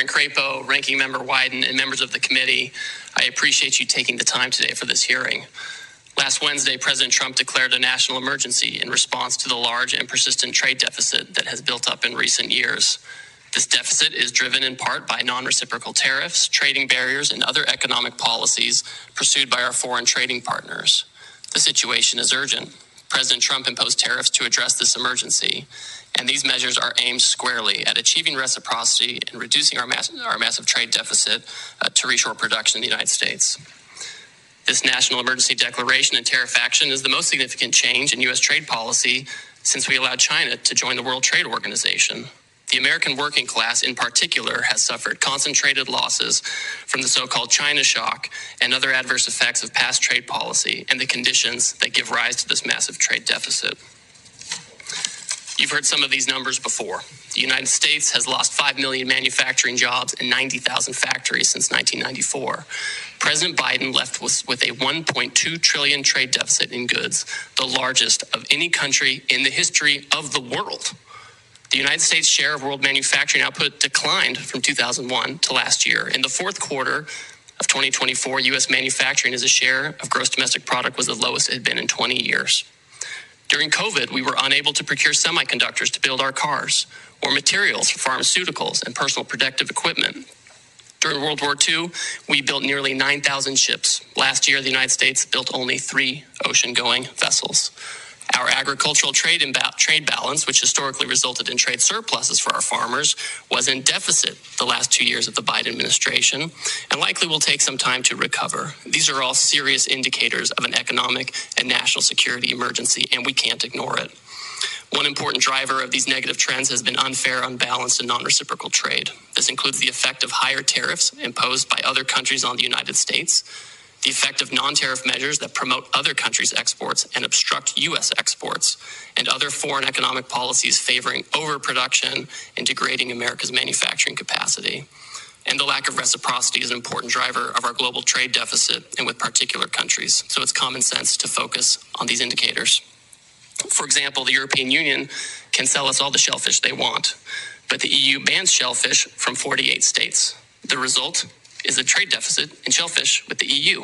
Crapo, Ranking Member Wyden, and members of the committee, I appreciate you taking the time today for this hearing. Last Wednesday, President Trump declared a national emergency in response to the large and persistent trade deficit that has built up in recent years. This deficit is driven in part by non-reciprocal tariffs, trading barriers, and other economic policies pursued by our foreign trading partners. The situation is urgent. President Trump imposed tariffs to address this emergency, and these measures are aimed squarely at achieving reciprocity and reducing our massive trade deficit to reshore production in the United States. This national emergency declaration and tariff action is the most significant change in U.S. trade policy since we allowed China to join the World Trade Organization. The American working class, in particular, has suffered concentrated losses from the so-called China shock and other adverse effects of past trade policy and the conditions that give rise to this massive trade deficit. You've heard some of these numbers before. The United States has lost 5 million manufacturing jobs and 90,000 factories since 1994. President Biden left with a $1.2 trillion trade deficit in goods, the largest of any country in the history of the world. The United States' share of world manufacturing output declined from 2001 to last year. In the fourth quarter of 2024, U.S. manufacturing as a share of gross domestic product was the lowest it had been in 20 years. During COVID, we were unable to procure semiconductors to build our cars or materials for pharmaceuticals and personal protective equipment. During World War II, we built nearly 9,000 ships. Last year, the United States built only 3 ocean-going vessels. Our agricultural trade balance, which historically resulted in trade surpluses for our farmers, was in deficit the last 2 years of the Biden administration and likely will take some time to recover. These are all serious indicators of an economic and national security emergency, and we can't ignore it. One important driver of these negative trends has been unfair, unbalanced, and non-reciprocal trade. This includes the effect of higher tariffs imposed by other countries on the United States, the effect of non-tariff measures that promote other countries' exports and obstruct U.S. exports, and other foreign economic policies favoring overproduction and degrading America's manufacturing capacity. And the lack of reciprocity is an important driver of our global trade deficit and with particular countries. So it's common sense to focus on these indicators. For example, the European Union can sell us all the shellfish they want, but the EU bans shellfish from 48 states. The result is a trade deficit in shellfish with the EU.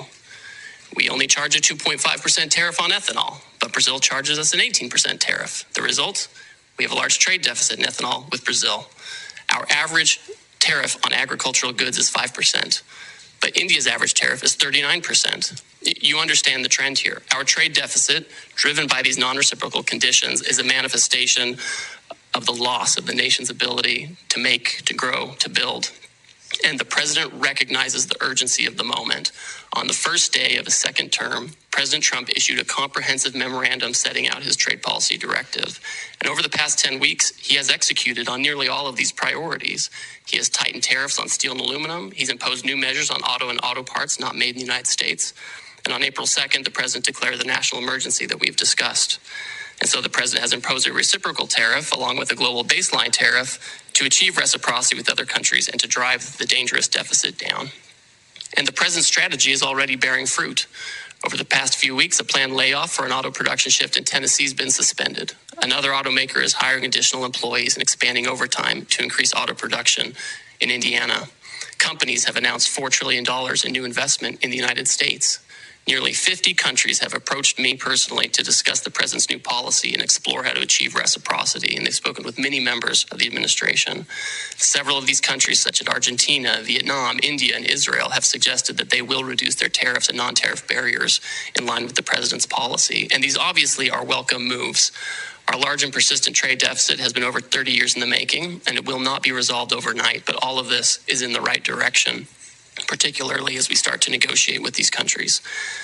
We only charge a 2.5% tariff on ethanol, but Brazil charges us an 18% tariff. The result? We have a large trade deficit in ethanol with Brazil. Our average tariff on agricultural goods is 5%, but India's average tariff is 39%. You understand the trend here. Our trade deficit, driven by these non-reciprocal conditions, is a manifestation of the loss of the nation's ability to make, to grow, to build. And the president recognizes the urgency of the moment. On the first day of his second term, President Trump issued a comprehensive memorandum setting out his trade policy directive. And over the past 10 weeks, he has executed on nearly all of these priorities. He has tightened tariffs on steel and aluminum. He's imposed new measures on auto and auto parts not made in the United States. And on April 2nd, the president declared the national emergency that we've discussed. And so the president has imposed a reciprocal tariff along with a global baseline tariff to achieve reciprocity with other countries and to drive the dangerous deficit down. And the president's strategy is already bearing fruit. Over the past few weeks, a planned layoff for an auto production shift in Tennessee has been suspended. Another automaker is hiring additional employees and expanding overtime to increase auto production in Indiana. Companies have announced $4 trillion in new investment in the United States. Nearly 50 countries have approached me personally to discuss the president's new policy and explore how to achieve reciprocity, and they've spoken with many members of the administration. Several of these countries, such as Argentina, Vietnam, India, and Israel, have suggested that they will reduce their tariffs and non-tariff barriers in line with the president's policy, and these obviously are welcome moves. Our large and persistent trade deficit has been over 30 years in the making, and it will not be resolved overnight, but all of this is in the right direction, particularly as we start to negotiate with these countries.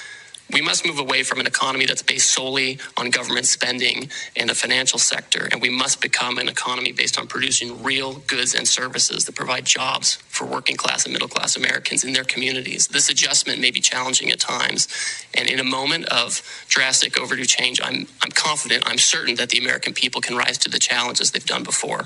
We must move away from an economy that's based solely on government spending and the financial sector, and we must become an economy based on producing real goods and services that provide jobs for working class and middle class Americans in their communities. This adjustment may be challenging at times, and in a moment of drastic overdue change, I'm confident, I'm certain that the American people can rise to the challenges they've done before.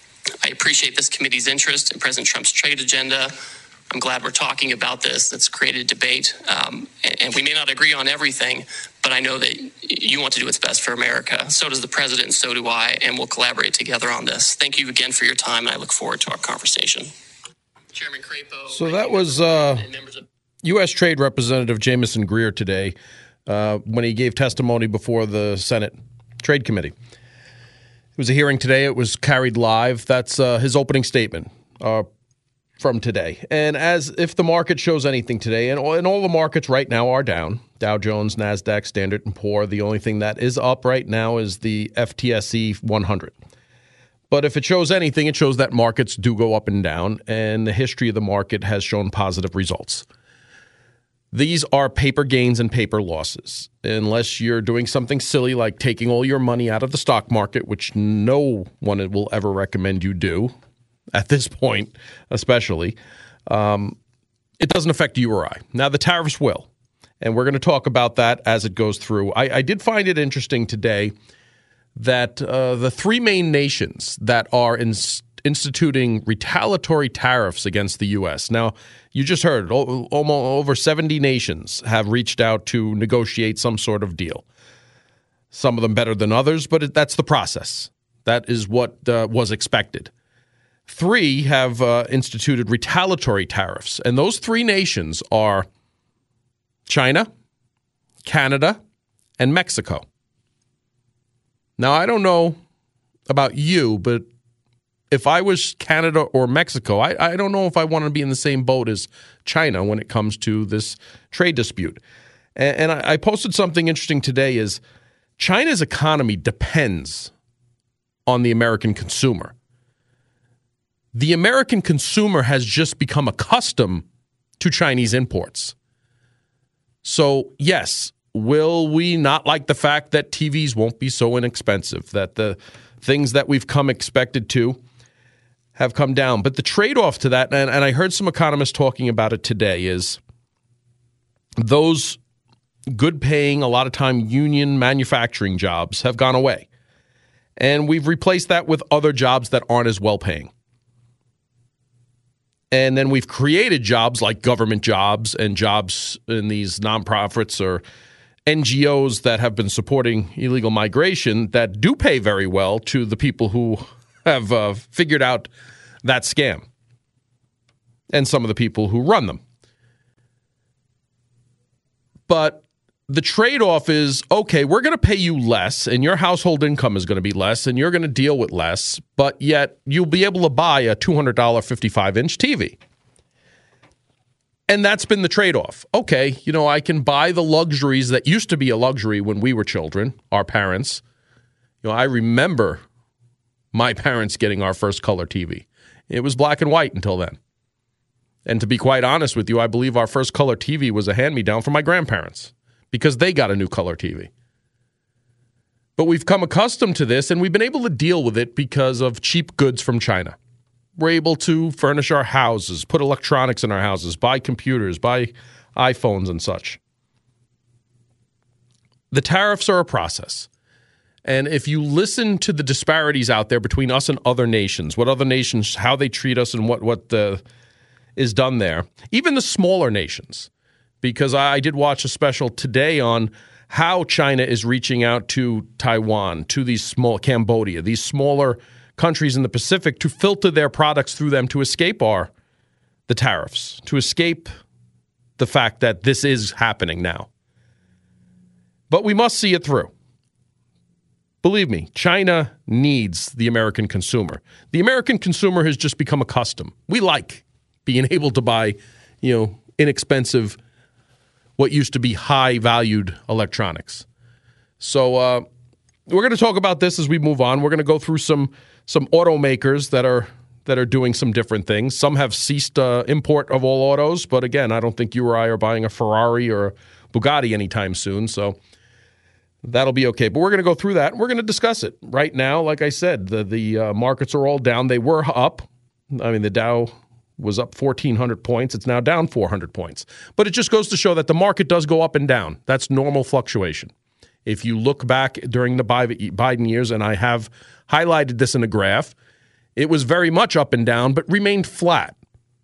I appreciate this committee's interest in President Trump's trade agenda. I'm glad we're talking about this. That's created debate. And we may not agree on everything, but I know that you want to do what's best for America. So does the president, and so do I, and we'll collaborate together on this. Thank you again for your time, and I look forward to our conversation. So that was U.S. Trade Representative Jamieson Greer today when he gave testimony before the Senate Trade Committee. It was a hearing today. It was carried live. That's his opening statement from today. And as if the market shows anything today, and all the markets right now are down, Dow Jones, NASDAQ, Standard & Poor. The only thing that is up right now is the FTSE 100. But if it shows anything, it shows that markets do go up and down, and the history of the market has shown positive results. These are paper gains and paper losses, unless you're doing something silly like taking all your money out of the stock market, which no one will ever recommend you do at this point, especially. It doesn't affect you or I. Now, the tariffs will, and we're going to talk about that as it goes through. I did find it interesting today that the three main nations that are instituting retaliatory tariffs against the U.S. Now, you just heard almost over 70 nations have reached out to negotiate some sort of deal. Some of them better than others, but that's the process. That is what was expected. Three have instituted retaliatory tariffs, and those three nations are China, Canada, and Mexico. Now, I don't know about you, but if I was Canada or Mexico, I don't know if I want to be in the same boat as China when it comes to this trade dispute. And I posted something interesting today is China's economy depends on the American consumer. The American consumer has just become accustomed to Chinese imports. So, yes, will we not like the fact that TVs won't be so inexpensive, that the things that we've come expected to have come down? But the trade-off to that, and I heard some economists talking about it today, is those good-paying, a lot of time union manufacturing jobs have gone away. And we've replaced that with other jobs that aren't as well-paying. And then we've created jobs like government jobs and jobs in these nonprofits or NGOs that have been supporting illegal migration that do pay very well to the people who have figured out that scam and some of the people who run them. But the trade-off is, okay, we're going to pay you less and your household income is going to be less and you're going to deal with less, but yet you'll be able to buy a $200 55-inch TV. And that's been the trade-off. Okay, I can buy the luxuries that used to be a luxury when we were children, our parents. I remember my parents getting our first color TV. It was black and white until then. And to be quite honest with you, I believe our first color TV was a hand-me-down from my grandparents because they got a new color TV. But we've come accustomed to this, and we've been able to deal with it because of cheap goods from China. We're able to furnish our houses, put electronics in our houses, buy computers, buy iPhones and such. The tariffs are a process. And if you listen to the disparities out there between us and other nations, what other nations, how they treat us and what is done there, even the smaller nations, because I did watch a special today on how China is reaching out to Taiwan, to these small Cambodia, these smaller countries in the Pacific to filter their products through them to escape the tariffs, to escape the fact that this is happening now. But we must see it through. Believe me, China needs the American consumer. The American consumer has just become accustomed. We like being able to buy, inexpensive, what used to be high-valued electronics. So we're going to talk about this as we move on. We're going to go through some automakers that are doing some different things. Some have ceased import of all autos, but again, I don't think you or I are buying a Ferrari or a Bugatti anytime soon, so that'll be okay. But we're going to go through that. We're going to discuss it. Right now, like I said, the markets are all down. They were up. I mean, the Dow was up 1,400 points. It's now down 400 points. But it just goes to show that the market does go up and down. That's normal fluctuation. If you look back during the Biden years, and I have highlighted this in a graph, it was very much up and down, but remained flat.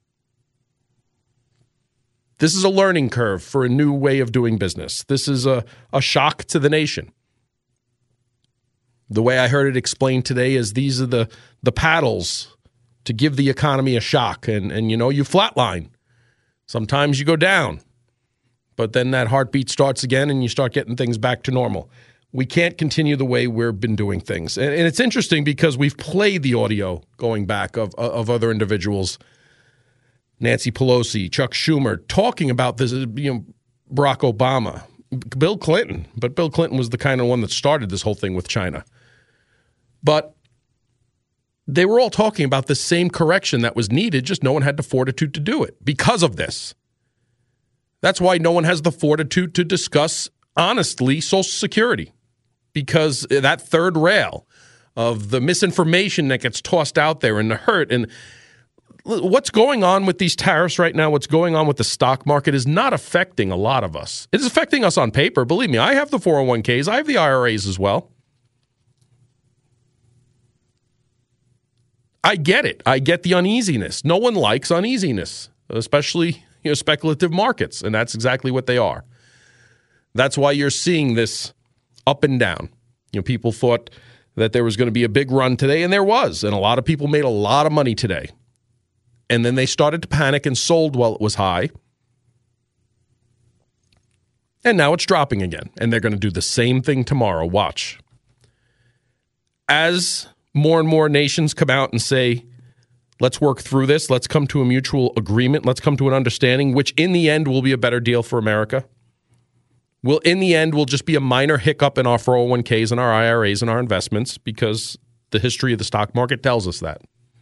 This is a learning curve for a new way of doing business. This is a shock to the nation. The way I heard it explained today is these are the paddles to give the economy a shock. And you flatline. Sometimes you go down. But then that heartbeat starts again and you start getting things back to normal. We can't continue the way we've been doing things. And it's interesting because we've played the audio going back of other individuals, Nancy Pelosi, Chuck Schumer, talking about this, Barack Obama, Bill Clinton. But Bill Clinton was the kind of one that started this whole thing with China. But they were all talking about the same correction that was needed, just no one had the fortitude to do it because of this. That's why no one has the fortitude to discuss, honestly, Social Security, because that third rail of the misinformation that gets tossed out there and the hurt. And what's going on with these tariffs right now, what's going on with the stock market is not affecting a lot of us. It is affecting us on paper. Believe me, I have the 401ks. I have the IRAs as well. I get it. I get the uneasiness. No one likes uneasiness, especially speculative markets, and that's exactly what they are. That's why you're seeing this up and down. People thought that there was going to be a big run today, and there was, and a lot of people made a lot of money today. And then they started to panic and sold while it was high. And now it's dropping again, and they're going to do the same thing tomorrow. Watch. As more and more nations come out and say, let's work through this. Let's come to a mutual agreement. Let's come to an understanding, which in the end will be a better deal for America. In the end will just be a minor hiccup in our 401ks and our IRAs and our investments because the history of the stock market tells us that.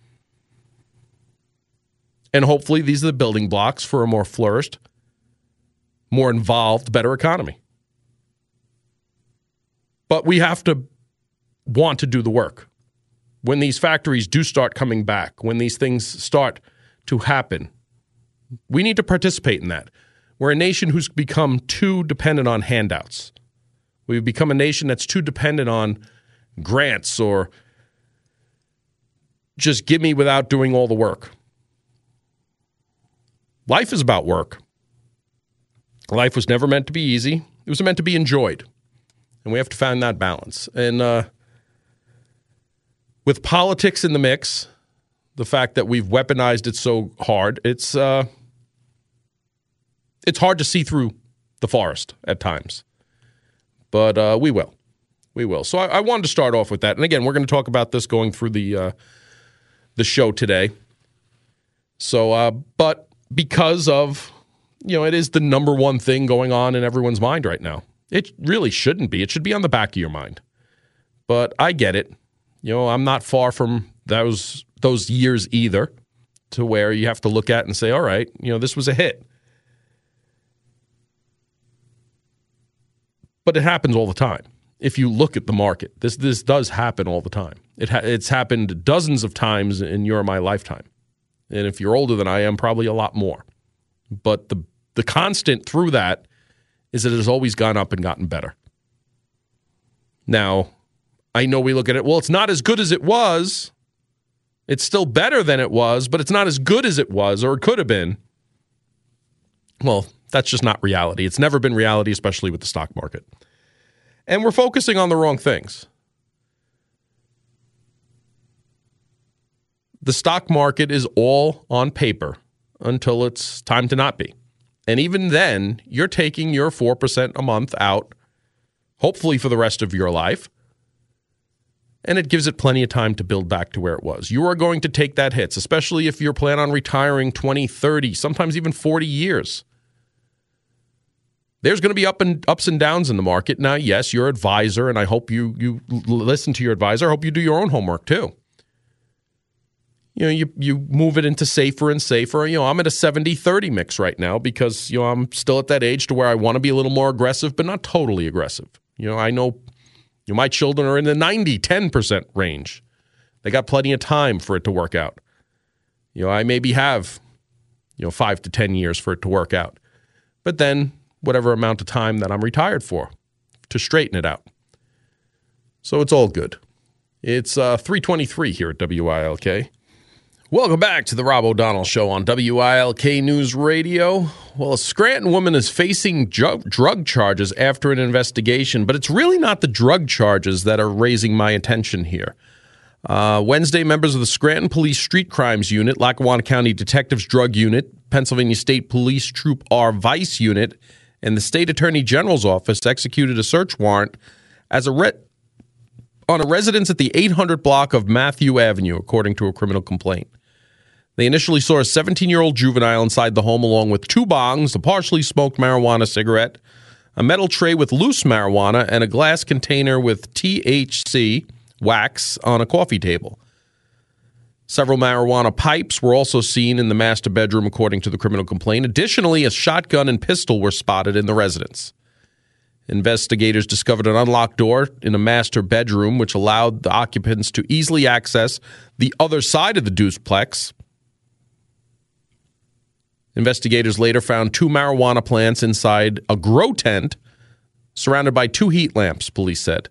And hopefully these are the building blocks for a more flourished, more involved, better economy. But we have to want to do the work. When these factories do start coming back, when these things start to happen, we need to participate in that. We're a nation who's become too dependent on handouts. We've become a nation that's too dependent on grants or just give me without doing all the work. Life is about work. Life was never meant to be easy. It was meant to be enjoyed. And we have to find that balance. And with politics in the mix, the fact that we've weaponized it so hard, it's hard to see through the forest at times. But we will. We will. So I wanted to start off with that. And again, we're going to talk about this going through the show today. So, but because of, it is the number one thing going on in everyone's mind right now. It really shouldn't be. It should be on the back of your mind. But I get it. I'm not far from those years either, to where you have to look at and say, all right, this was a hit. But it happens all the time. If you look at the market, this does happen all the time. It's happened dozens of times in your or my lifetime. And if you're older than I am, probably a lot more. But the constant through that is that it has always gone up and gotten better. Now, I know we look at it, well, it's not as good as it was. It's still better than it was, but it's not as good as it was or it could have been. Well, that's just not reality. It's never been reality, especially with the stock market. And we're focusing on the wrong things. The stock market is all on paper until it's time to not be. And even then, you're taking your 4% a month out, hopefully for the rest of your life. And it gives it plenty of time to build back to where it was. You are going to take that hits, especially if you're planning on retiring 20, 30, sometimes even 40 years. There's going to be ups and downs in the market. Now, yes, your advisor, and I hope you listen to your advisor. I hope you do your own homework too. You move it into safer and safer. I'm at a 70-30 mix right now because, I'm still at that age to where I want to be a little more aggressive, but not totally aggressive. I know my children are in the 90-10% range. They got plenty of time for it to work out. I maybe have, 5 to 10 years for it to work out. But then whatever amount of time that I'm retired for to straighten it out. So it's all good. It's 3:23 here at WILK. Welcome back to the Rob O'Donnell Show on WILK News Radio. Well, a Scranton woman is facing drug charges after an investigation, but it's really not the drug charges that are raising my attention here. Wednesday, members of the Scranton Police Street Crimes Unit, Lackawanna County Detectives Drug Unit, Pennsylvania State Police Troop R Vice Unit, and the State Attorney General's Office executed a search warrant on a residence at the 800 block of Matthew Avenue, according to a criminal complaint. They initially saw a 17-year-old juvenile inside the home along with 2 bongs, a partially smoked marijuana cigarette, a metal tray with loose marijuana, and a glass container with THC wax on a coffee table. Several marijuana pipes were also seen in the master bedroom, according to the criminal complaint. Additionally, a shotgun and pistol were spotted in the residence. Investigators discovered an unlocked door in a master bedroom, which allowed the occupants to easily access the other side of the duplex. Investigators later found 2 marijuana plants inside a grow tent surrounded by 2 heat lamps, police said.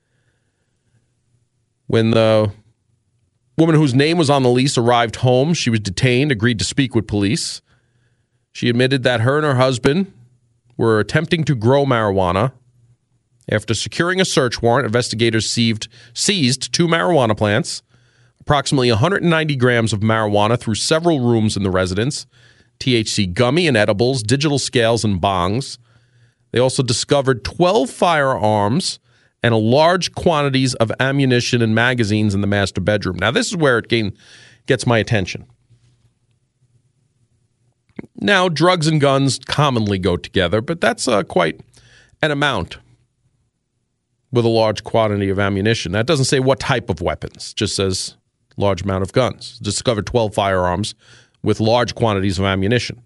When the woman whose name was on the lease arrived home, she was detained, agreed to speak with police. She admitted that her and her husband were attempting to grow marijuana. After securing a search warrant, investigators seized 2 marijuana plants, approximately 190 grams of marijuana through several rooms in the residence, THC gummy and edibles, digital scales, and bongs. They also discovered 12 firearms and large quantities of ammunition and magazines in the master bedroom. Now, this is where it gets my attention. Now, drugs and guns commonly go together, but that's quite an amount with a large quantity of ammunition. That doesn't say what type of weapons, just says large amount of guns. Discovered 12 firearms with large quantities of ammunition.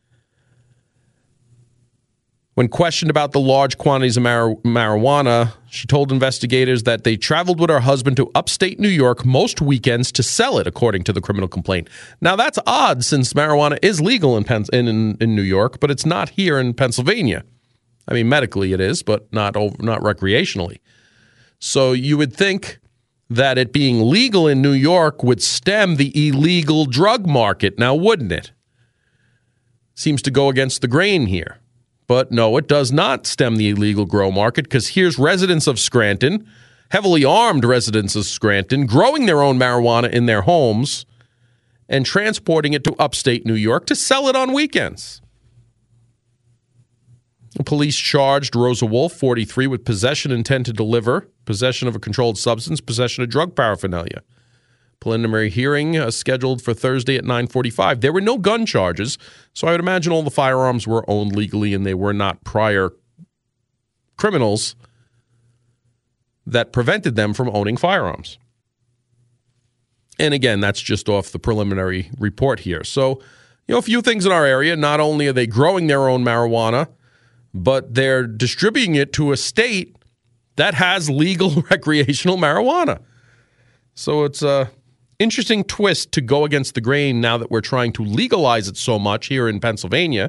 When questioned about the large quantities of marijuana, she told investigators that they traveled with her husband to upstate New York most weekends to sell it, according to the criminal complaint. Now, that's odd since marijuana is legal in New York, but it's not here in Pennsylvania. I mean, medically it is, but not recreationally. So you would think that it being legal in New York would stem the illegal drug market, now wouldn't it? Seems to go against the grain here. But no, it does not stem the illegal grow market, because here's residents of Scranton, heavily armed residents of Scranton, growing their own marijuana in their homes and transporting it to upstate New York to sell it on weekends. The police charged Rosa Wolf, 43, with possession intent to deliver, possession of a controlled substance, possession of drug paraphernalia. Preliminary hearing scheduled for Thursday at 9:45. There were no gun charges, so I would imagine all the firearms were owned legally and they were not prior criminals that prevented them from owning firearms. And again, that's just off the preliminary report here. So, a few things in our area. Not only are they growing their own marijuana, but they're distributing it to a state that has legal recreational marijuana. So it's a interesting twist to go against the grain now that we're trying to legalize it so much here in Pennsylvania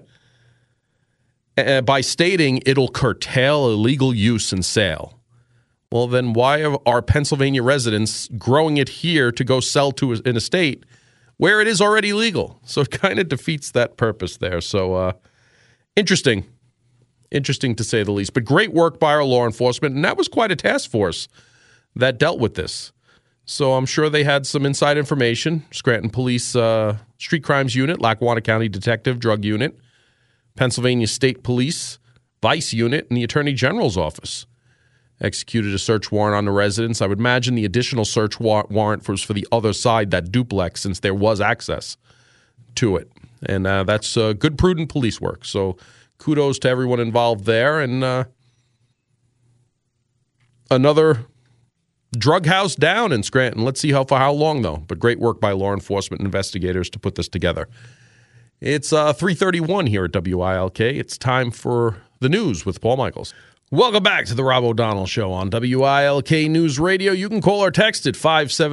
by stating it'll curtail illegal use and sale. Well, then why are Pennsylvania residents growing it here to go sell to in a state where it is already legal? So it kind of defeats that purpose there. So interesting to say the least. But great work by our law enforcement, and that was quite a task force that dealt with this. So I'm sure they had some inside information. Scranton Police Street Crimes Unit, Lackawanna County Detective Drug Unit, Pennsylvania State Police Vice Unit, and the Attorney General's Office executed a search warrant on the residence. I would imagine the additional search warrant was for the other side, that duplex, since there was access to it. And that's good, prudent police work. So kudos to everyone involved there. And another drug house down in Scranton. Let's see for how long, though. But great work by law enforcement investigators to put this together. It's 3:31 here at WILK. It's time for the news with Paul Michaels. Welcome back to the Rob O'Donnell Show on WILK News Radio. You can call or text at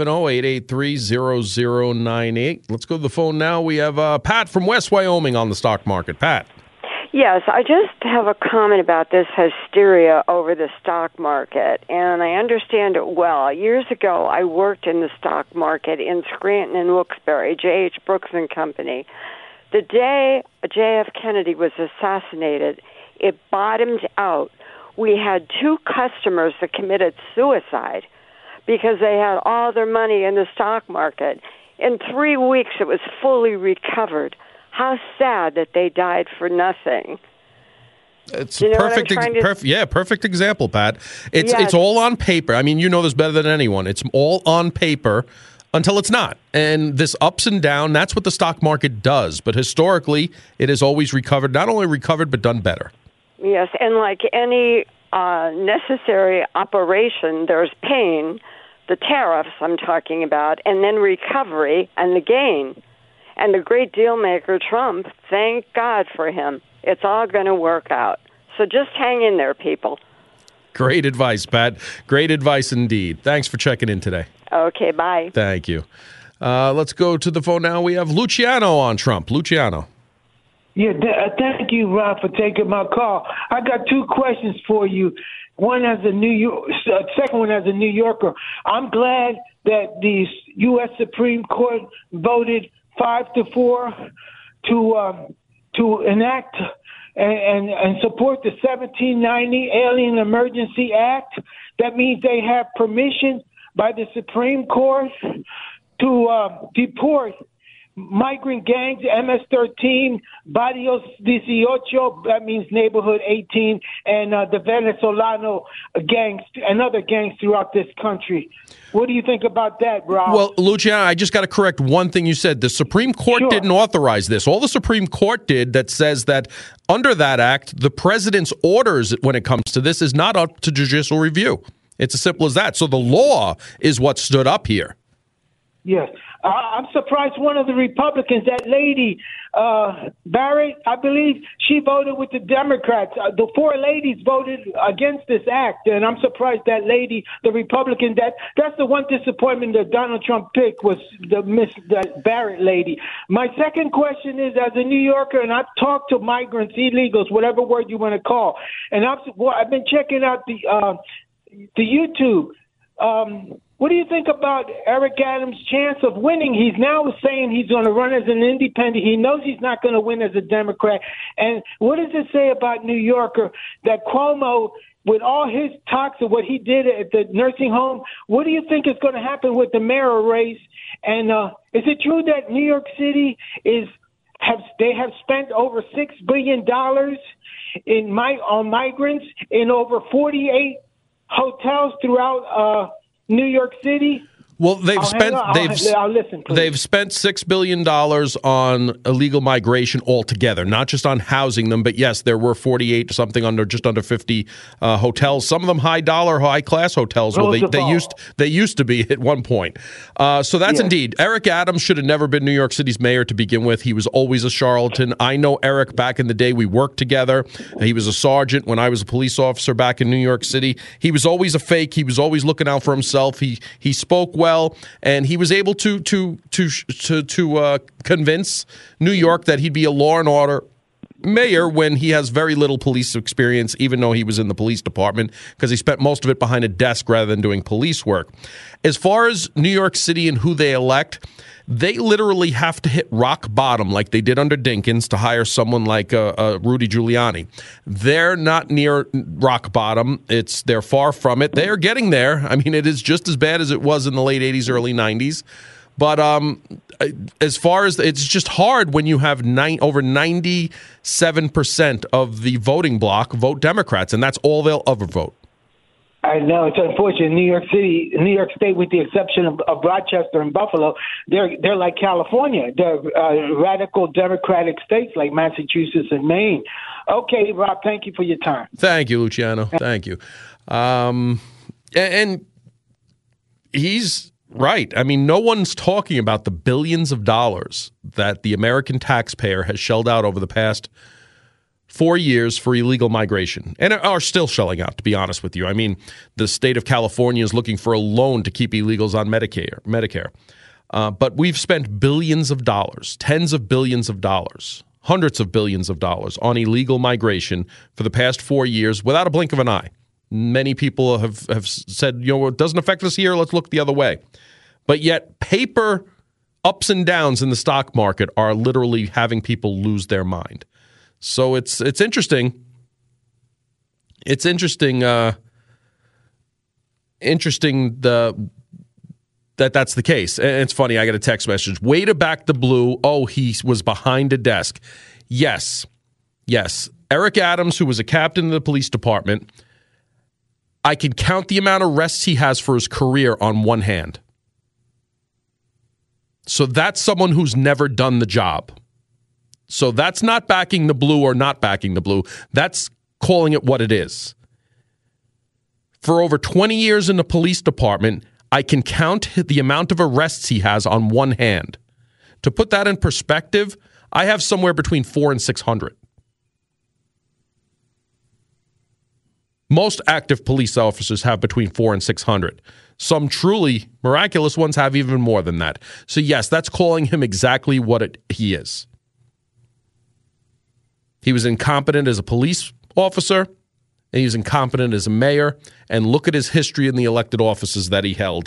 570-883-0098. Let's go to the phone now. We have Pat from West Wyoming on the stock market. Pat. Yes, I just have a comment about this hysteria over the stock market, and I understand it well. Years ago, I worked in the stock market in Scranton and Wilkes-Barre, J.H. Brooks and Company. The day J.F. Kennedy was assassinated, it bottomed out. We had 2 customers that committed suicide because they had all their money in the stock market. In 3 weeks, it was fully recovered. How sad that they died for nothing. It's you know perfect example, Pat. It's all on paper. I mean, you know this better than anyone. It's all on paper until it's not. And this ups and down, that's what the stock market does. But historically, it has always recovered, not only recovered, but done better. Yes, and like any necessary operation, there's pain, the tariffs I'm talking about, and then recovery and the gain. And the great deal maker, Trump, thank God for him. It's all going to work out. So just hang in there, people. Great advice, Pat. Great advice indeed. Thanks for checking in today. Okay, bye. Thank you. Let's go to the phone now. We have Luciano on Trump. Luciano. Yeah, thank you, Rob, for taking my call. I got two questions for you. One as a second one as a New Yorker. I'm glad that the U.S. Supreme Court voted 5-4 to enact and support the 1790 Alien Emergency Act. That means they have permission by the Supreme Court to deport migrant gangs, MS-13, Barrios 18, that means neighborhood 18, and the Venezolano gangs and other gangs throughout this country. What do you think about that, Rob? Well, Luciano, I just got to correct one thing you said. The Supreme Court didn't authorize this. All the Supreme Court did that says that under that act, the president's orders when it comes to this is not up to judicial review. It's as simple as that. So the law is what stood up here. Yes. I'm surprised one of the Republicans, that lady, Barrett, I believe, she voted with the Democrats. The four ladies voted against this act, and I'm surprised that lady, the Republican, that's the one disappointment that Donald Trump picked was that Barrett lady. My second question is, as a New Yorker, and I've talked to migrants, illegals, whatever word you want to call, and I've been checking out the YouTube. What do you think about Eric Adams' chance of winning? He's now saying he's going to run as an independent. He knows he's not going to win as a Democrat. And what does it say about New Yorker that Cuomo, with all his talks of what he did at the nursing home, what do you think is going to happen with the mayor race? And is it true that New York City have spent over $6 billion on migrants in over 48 hotels throughout New York City? Well, they've spent $6 billion on illegal migration altogether, not just on housing them, but yes, there were 48 something just under 50 hotels. Some of them high class hotels. Well, they used to be at one point. So that's indeed Eric Adams should have never been New York City's mayor to begin with. He was always a charlatan. I know Eric back in the day. We worked together. He was a sergeant when I was a police officer back in New York City. He was always a fake. He was always looking out for himself. He spoke well. And he was able to convince New York that he'd be a law and order mayor when he has very little police experience, even though he was in the police department, because he spent most of it behind a desk rather than doing police work. As far as New York City and who they elect, they literally have to hit rock bottom like they did under Dinkins to hire someone like Rudy Giuliani. They're not near rock bottom. They're far from it. They are getting there. I mean, it is just as bad as it was in the late 80s, early 90s. But as far as it's just hard when you have over 97% of the voting bloc vote Democrats, and that's all they'll ever vote. I know it's unfortunate. New York State, with the exception of Rochester and Buffalo, they're like California. They're radical Democratic states like Massachusetts and Maine. Okay, Rob, thank you for your time. Thank you, Luciano. Thank you. And he's right. I mean, no one's talking about the billions of dollars that the American taxpayer has shelled out over the past 4 years for illegal migration, and are still shelling out, to be honest with you. I mean, the state of California is looking for a loan to keep illegals on Medicare. But we've spent billions of dollars, tens of billions of dollars, hundreds of billions of dollars on illegal migration for the past 4 years without a blink of an eye. Many people have said, it doesn't affect us here, let's look the other way. But yet paper ups and downs in the stock market are literally having people lose their mind. So it's interesting. It's interesting interesting that's the case. And it's funny, I got a text message. Way to back the blue. Oh, he was behind a desk. Yes. Eric Adams, who was a captain of the police department, I can count the amount of arrests he has for his career on one hand. So that's someone who's never done the job. So that's not backing the blue or not backing the blue. That's calling it what it is. For over 20 years in the police department, I can count the amount of arrests he has on one hand. To put that in perspective, I have somewhere between 400 and 600. Most active police officers have between 400 and 600. Some truly miraculous ones have even more than that. So yes, that's calling him exactly what he is. He was incompetent as a police officer, and he was incompetent as a mayor. And look at his history in the elected offices that he held.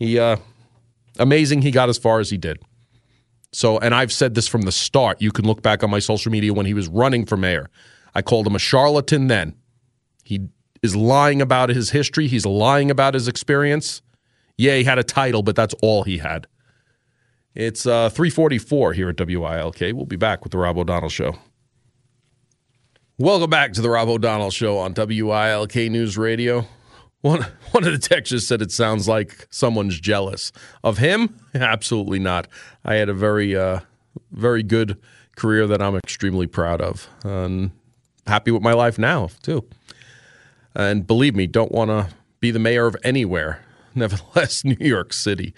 Amazing he got as far as he did. So, and I've said this from the start. You can look back on my social media when he was running for mayor. I called him a charlatan then. He is lying about his history. He's lying about his experience. Yeah, he had a title, but that's all he had. It's 3:44 here at WILK. We'll be back with the Rob O'Donnell Show. Welcome back to the Rob O'Donnell Show on WILK News Radio. One of the texters said it sounds like someone's jealous of him. Absolutely not. I had a very good career that I'm extremely proud of. And happy with my life now, too. And believe me, don't want to be the mayor of anywhere. Nevertheless, New York City.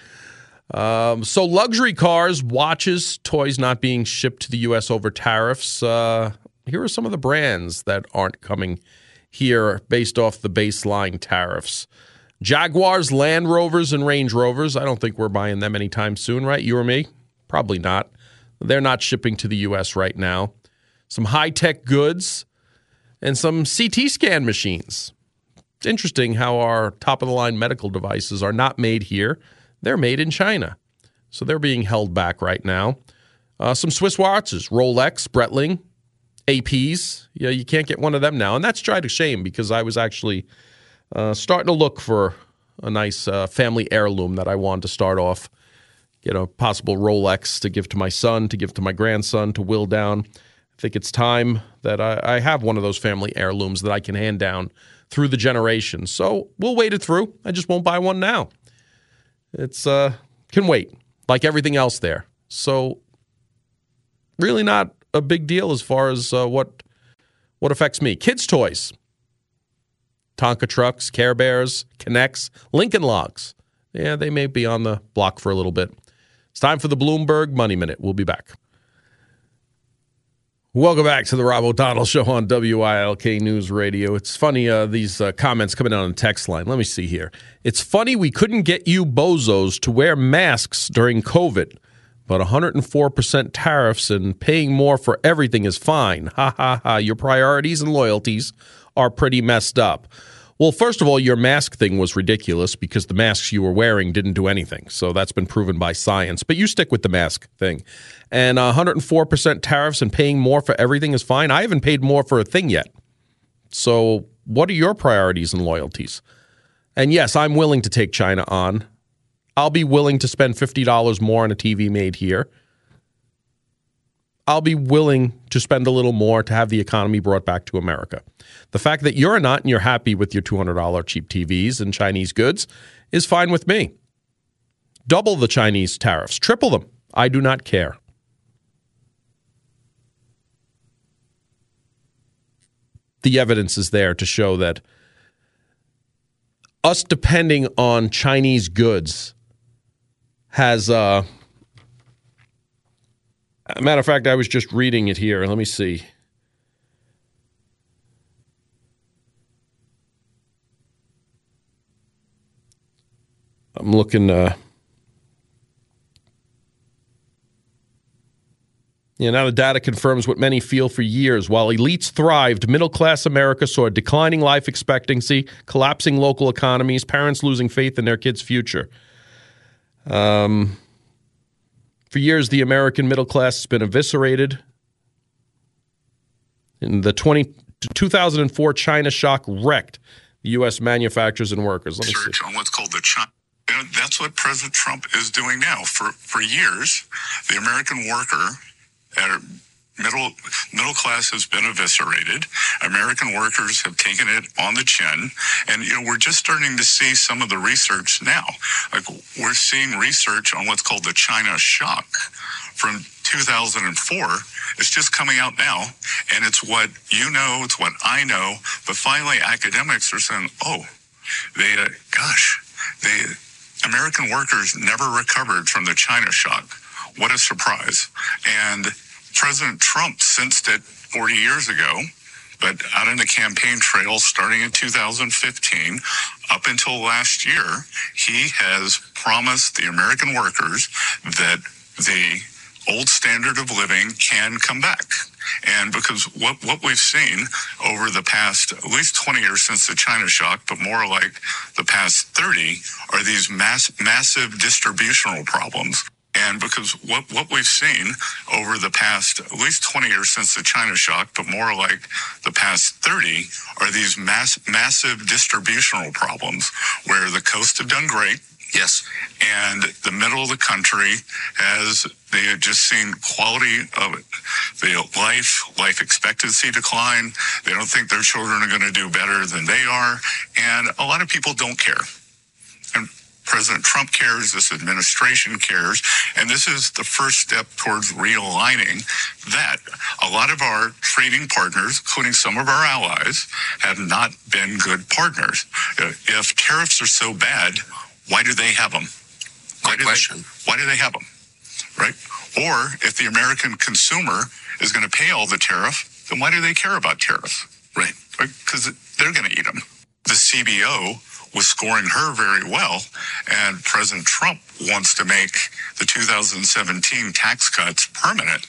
So luxury cars, watches, toys not being shipped to the U.S. over tariffs. Here are some of the brands that aren't coming here based off the baseline tariffs. Jaguars, Land Rovers, and Range Rovers. I don't think we're buying them anytime soon, right? You or me? Probably not. They're not shipping to the U.S. right now. Some high-tech goods and some CT scan machines. It's interesting how our top-of-the-line medical devices are not made here. They're made in China. So they're being held back right now. Some Swiss watches, Rolex, Breitling, APs. Yeah, you can't get one of them now. And that's tried a shame because I was actually starting to look for a nice family heirloom that I wanted to start off. Get a possible Rolex to give to my son, to give to my grandson, to will down. I think it's time that I have one of those family heirlooms that I can hand down through the generations. So we'll wait it through. I just won't buy one now. It's can wait, like everything else there. So really not a big deal as far as what affects me. Kids' toys. Tonka trucks, Care Bears, K'NEX, Lincoln Logs. Yeah, they may be on the block for a little bit. It's time for the Bloomberg Money Minute. We'll be back. Welcome back to the Rob O'Donnell Show on WILK News Radio. It's funny, these comments coming out on the text line. Let me see here. It's funny we couldn't get you bozos to wear masks during COVID, but 104% tariffs and paying more for everything is fine. Ha, ha, ha. Your priorities and loyalties are pretty messed up. Well, first of all, your mask thing was ridiculous because the masks you were wearing didn't do anything. So that's been proven by science. But you stick with the mask thing. And 104% tariffs and paying more for everything is fine. I haven't paid more for a thing yet. So what are your priorities and loyalties? And yes, I'm willing to take China on. I'll be willing to spend $50 more on a TV made here. I'll be willing to spend a little more to have the economy brought back to America. The fact that you're not and you're happy with your $200 cheap TVs and Chinese goods is fine with me. Double the Chinese tariffs, triple them. I do not care. The evidence is there to show that us depending on Chinese goods has a matter of fact, I was just reading it here. Let me see. I'm looking. Now the data confirms what many feel for years. While elites thrived, middle-class America saw a declining life expectancy, collapsing local economies, parents losing faith in their kids' future. For years, the American middle class has been eviscerated. In the 2004 China shock wrecked U.S. manufacturers and workers. Let me see. Research on what's called the China. That's what President Trump is doing now. For years, the American worker, middle class has been eviscerated. American workers have taken it on the chin, and we're just starting to see some of the research now. Like, we're seeing research on what's called the China shock from 2004. It's just coming out now, and it's what you know, it's what I know. But finally, academics are saying, the American workers never recovered from the China shock. What a surprise. And President Trump sensed it 40 years ago, but out in the campaign trail starting in 2015 up until last year, he has promised the American workers that the old standard of living can come back. And because what we've seen over the past at least 20 years since the China shock, but more like the past 30, are these massive distributional problems. And because what we've seen over the past at least 20 years since the China shock, but more like the past 30, are these massive distributional problems where the coasts have done great. Yes. And the middle of the country they have just seen quality of it. The life expectancy decline. They don't think their children are going to do better than they are. And a lot of people don't care. And President Trump cares, this administration cares, and this is the first step towards realigning that. A lot of our trading partners, including some of our allies, have not been good partners. If tariffs are so bad, why do they have them? Why do they have them? Right? Or if the American consumer is going to pay all the tariff, then why do they care about tariffs? Right? Because they're going to eat them. The CBO was scoring her very well, and President Trump wants to make the 2017 tax cuts permanent.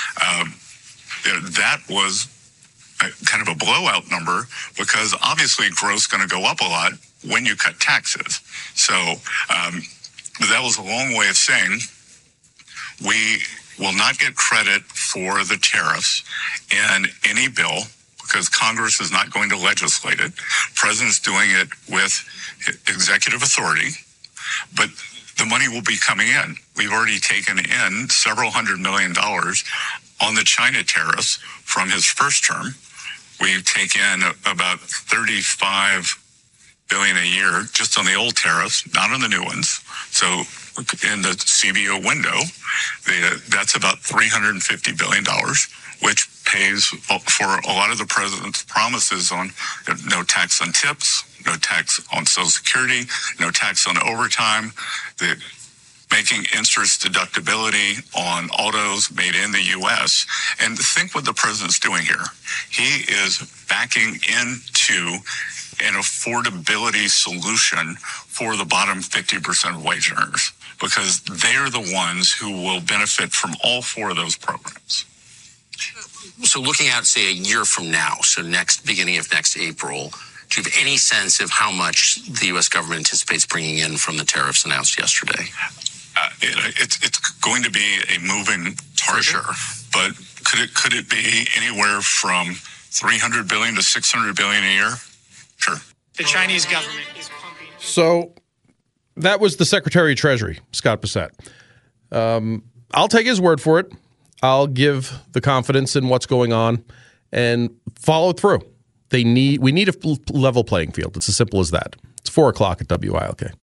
That was kind of a blowout number because obviously growth's going to go up a lot when you cut taxes. So that was a long way of saying we will not get credit for the tariffs in any bill because Congress is not going to legislate it. President's doing it with executive authority, but the money will be coming in. We've already taken in several $100 million on the China tariffs from his first term. We've taken about $35 billion a year just on the old tariffs, not on the new ones. So in the CBO window, that's about $350 billion, which pays for a lot of the president's promises on no tax on tips, no tax on Social Security, no tax on overtime, making interest deductibility on autos made in the U.S. And think what the president's doing here. He is backing into an affordability solution for the bottom 50% of wage earners because they're the ones who will benefit from all four of those programs. So looking out, say, a year from now, so beginning of next April, do you have any sense of how much the U.S. government anticipates bringing in from the tariffs announced yesterday? It's going to be a moving target, for sure. But could it be anywhere from $300 billion to $600 billion a year? Sure. The Chinese government is pumping. So that was the Secretary of Treasury, Scott Bessent. I'll take his word for it. I'll give the confidence in what's going on and follow through. We need a level playing field. It's as simple as that. It's 4:00 at WILK.